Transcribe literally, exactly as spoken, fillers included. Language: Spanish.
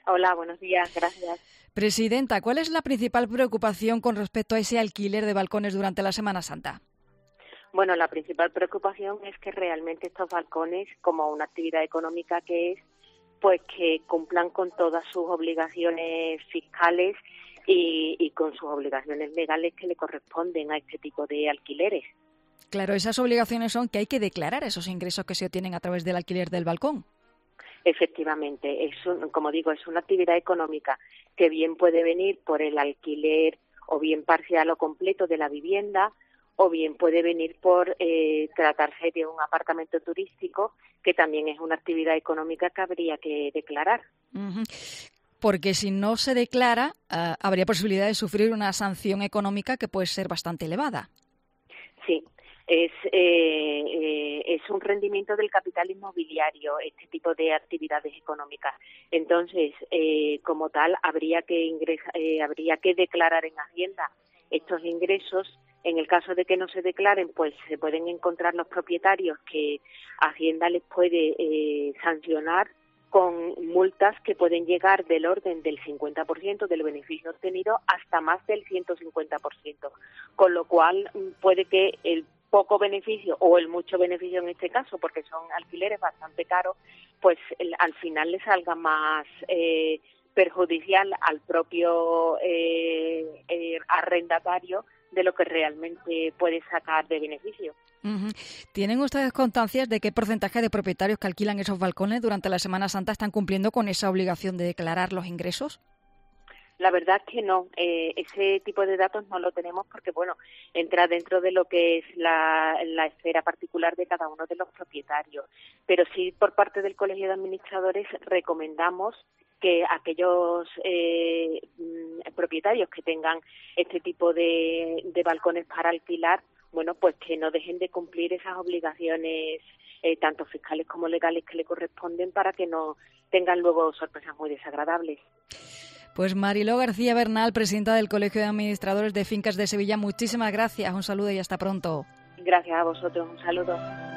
Hola, buenos días, gracias. Presidenta, ¿cuál es la principal preocupación con respecto a ese alquiler de balcones durante la Semana Santa? Bueno, la principal preocupación es que realmente estos balcones, como una actividad económica que es, pues que cumplan con todas sus obligaciones fiscales y, y con sus obligaciones legales que le corresponden a este tipo de alquileres. Claro, esas obligaciones son que hay que declarar esos ingresos que se obtienen a través del alquiler del balcón. Efectivamente, es un, como digo, es una actividad económica que bien puede venir por el alquiler o bien parcial o completo de la vivienda, o bien puede venir por eh, tratarse de un apartamento turístico, que también es una actividad económica que habría que declarar. Uh-huh. Porque si no se declara, uh, habría posibilidad de sufrir una sanción económica que puede ser bastante elevada. Sí. Es, eh, eh, es un rendimiento del capital inmobiliario, este tipo de actividades económicas. Entonces, eh, como tal, habría que ingresa, eh, habría que declarar en Hacienda estos ingresos. En el caso de que no se declaren, pues se pueden encontrar los propietarios que Hacienda les puede eh, sancionar con multas que pueden llegar del orden del cincuenta por ciento del beneficio obtenido hasta más del ciento cincuenta por ciento. Con lo cual, puede que el poco beneficio o el mucho beneficio en este caso, porque son alquileres bastante caros, pues el, al final le salga más eh, perjudicial al propio eh, eh, arrendatario de lo que realmente puede sacar de beneficio. Uh-huh. ¿Tienen ustedes constancias de qué porcentaje de propietarios que alquilan esos balcones durante la Semana Santa están cumpliendo con esa obligación de declarar los ingresos? La verdad es que no, eh, ese tipo de datos no lo tenemos porque, bueno, entra dentro de lo que es la, la esfera particular de cada uno de los propietarios. Pero sí, por parte del Colegio de Administradores, recomendamos que aquellos eh, propietarios que tengan este tipo de, de balcones para alquilar, bueno, pues que no dejen de cumplir esas obligaciones eh, tanto fiscales como legales que le corresponden para que no tengan luego sorpresas muy desagradables. Pues Mariló García Bernal, presidenta del Colegio de Administradores de Fincas de Sevilla, muchísimas gracias, un saludo y hasta pronto. Gracias a vosotros, un saludo.